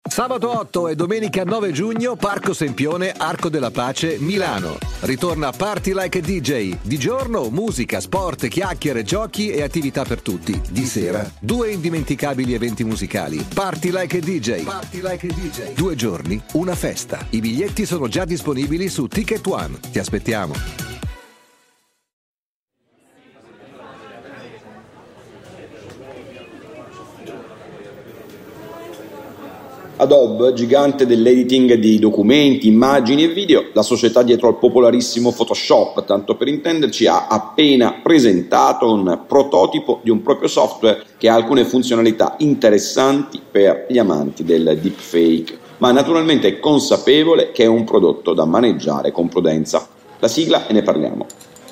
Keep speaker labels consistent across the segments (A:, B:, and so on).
A: Sabato 8 e domenica 9 giugno, Parco Sempione, Arco della Pace, Milano. Ritorna Party Like a DJ. Di giorno, musica, sport, chiacchiere, giochi e attività per tutti. Di sera, 2 indimenticabili eventi musicali. Party Like a DJ. Party Like a DJ. 2 giorni, una festa. I biglietti sono già disponibili su Ticket One. Ti aspettiamo.
B: Adobe, gigante dell'editing di documenti, immagini e video, la società dietro al popolarissimo Photoshop, tanto per intenderci, ha appena presentato un prototipo di un proprio software che ha alcune funzionalità interessanti per gli amanti del deepfake, ma naturalmente è consapevole che è un prodotto da maneggiare con prudenza. La sigla e ne parliamo.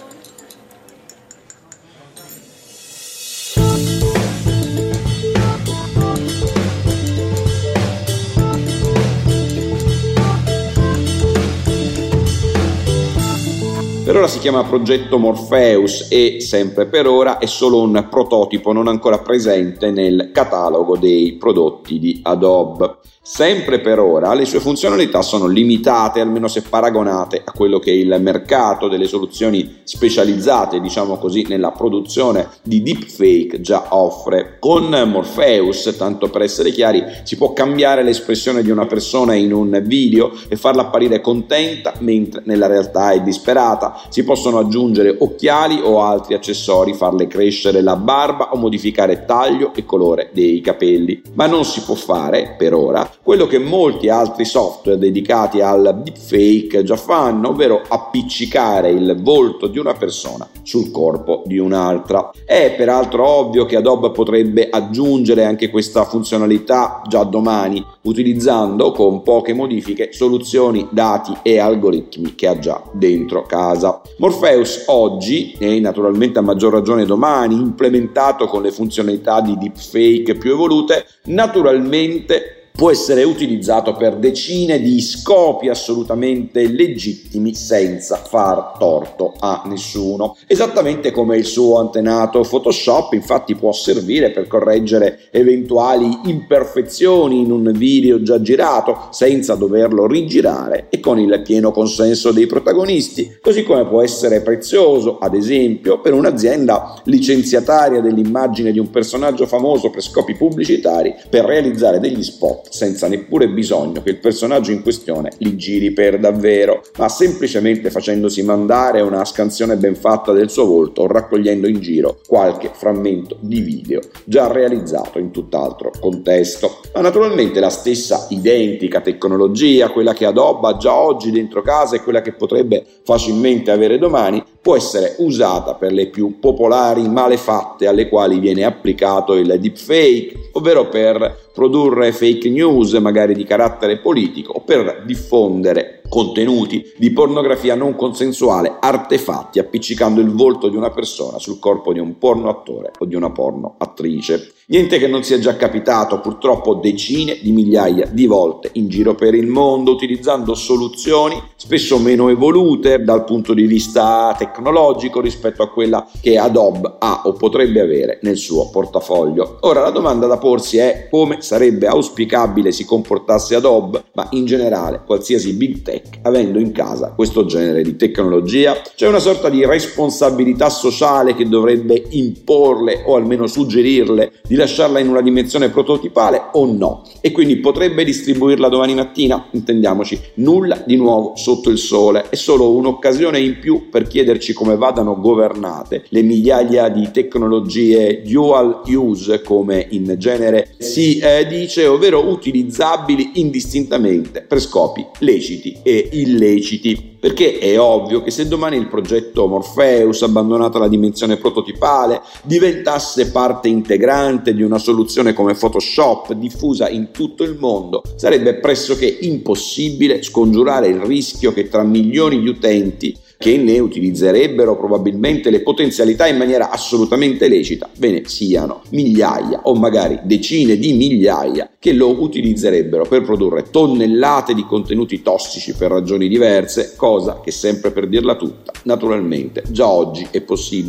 B: Per ora si chiama progetto Morpheus e, sempre per ora, è solo un prototipo non ancora presente nel catalogo dei prodotti di Adobe. Sempre per ora le sue funzionalità sono limitate, almeno se paragonate a quello che è il mercato delle soluzioni specializzate, diciamo così, nella produzione di deepfake già offre. Con Morpheus, tanto per essere chiari, si può cambiare l'espressione di una persona in un video e farla apparire contenta mentre nella realtà è disperata. Si possono aggiungere occhiali o altri accessori, farle crescere la barba o modificare taglio e colore dei capelli. Ma non si può fare, per ora, quello che molti altri software dedicati al deepfake già fanno, ovvero appiccicare il volto di una persona sul corpo di un'altra. È peraltro ovvio che Adobe potrebbe aggiungere anche questa funzionalità già domani, utilizzando con poche modifiche soluzioni, dati e algoritmi che ha già dentro casa. Morpheus oggi, e naturalmente a maggior ragione domani, implementato con le funzionalità di deepfake più evolute, naturalmente può essere utilizzato per decine di scopi assolutamente legittimi senza far torto a nessuno. Esattamente come il suo antenato Photoshop, infatti, può servire per correggere eventuali imperfezioni in un video già girato senza doverlo rigirare e con il pieno consenso dei protagonisti, così come può essere prezioso, ad esempio, per un'azienda licenziataria dell'immagine di un personaggio famoso per scopi pubblicitari per realizzare degli spot senza neppure bisogno che il personaggio in questione li giri per davvero, ma semplicemente facendosi mandare una scansione ben fatta del suo volto o raccogliendo in giro qualche frammento di video già realizzato in tutt'altro contesto. Ma naturalmente la stessa identica tecnologia, quella che Adobe ha già oggi dentro casa e quella che potrebbe facilmente avere domani, può essere usata per le più popolari malefatte alle quali viene applicato il deepfake, ovvero per produrre fake news magari di carattere politico o per diffondere contenuti di pornografia non consensuale artefatti appiccicando il volto di una persona sul corpo di un porno attore o di una porno attrice. Niente che non sia già capitato purtroppo decine di migliaia di volte in giro per il mondo, utilizzando soluzioni spesso meno evolute dal punto di vista tecnologico rispetto a quella che Adobe ha o potrebbe avere nel suo portafoglio. Ora la domanda da porsi è come sarebbe auspicabile si comportasse Adobe, ma in generale qualsiasi big tech, avendo in casa questo genere di tecnologia. C'è una sorta di responsabilità sociale che dovrebbe imporle o almeno suggerirle di lasciarla in una dimensione prototipale o no, e quindi potrebbe distribuirla domani mattina. Intendiamoci, nulla di nuovo sotto il sole, è solo un'occasione in più per chiederci come vadano governate le migliaia di tecnologie dual use, come in genere si dice, ovvero utilizzabili indistintamente per scopi leciti e illeciti. Perché è ovvio che se domani il progetto Morpheus, abbandonata la dimensione prototipale, diventasse parte integrante di una soluzione come Photoshop diffusa in tutto il mondo, sarebbe pressoché impossibile scongiurare il rischio che tra milioni di utenti che ne utilizzerebbero probabilmente le potenzialità in maniera assolutamente lecita, ve ne siano migliaia o magari decine di migliaia che lo utilizzerebbero per produrre tonnellate di contenuti tossici per ragioni diverse, cosa che, sempre per dirla tutta, naturalmente già oggi è possibile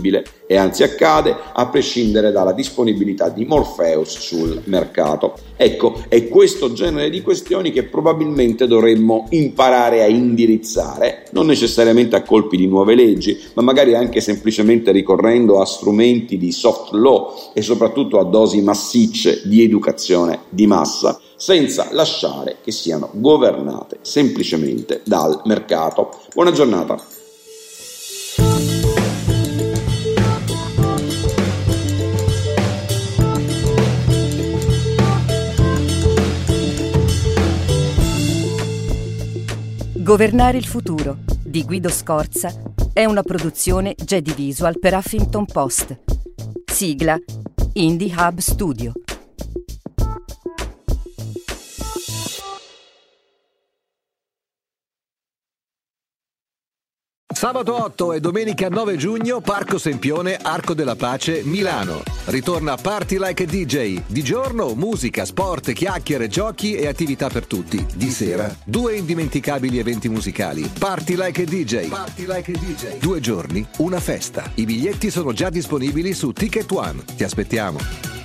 B: e anzi accade a prescindere dalla disponibilità di Morpheus sul mercato. Ecco, è questo genere di questioni che probabilmente dovremmo imparare a indirizzare, non necessariamente a colpi di nuove leggi, ma magari anche semplicemente ricorrendo a strumenti di soft law e soprattutto a dosi massicce di educazione di massa, senza lasciare che siano governate semplicemente dal mercato. Buona giornata.
C: Governare il futuro di Guido Scorza è una produzione Jedi Visual per Huffington Post. Sigla Indie Hub Studio.
A: Sabato 8 e domenica 9 giugno, Parco Sempione, Arco della Pace, Milano. Ritorna Party Like a DJ. Di giorno, musica, sport, chiacchiere, giochi e attività per tutti. Di sera, 2 indimenticabili eventi musicali. Party Like a DJ. Party Like a DJ. 2 giorni, una festa. I biglietti sono già disponibili su Ticket One. Ti aspettiamo.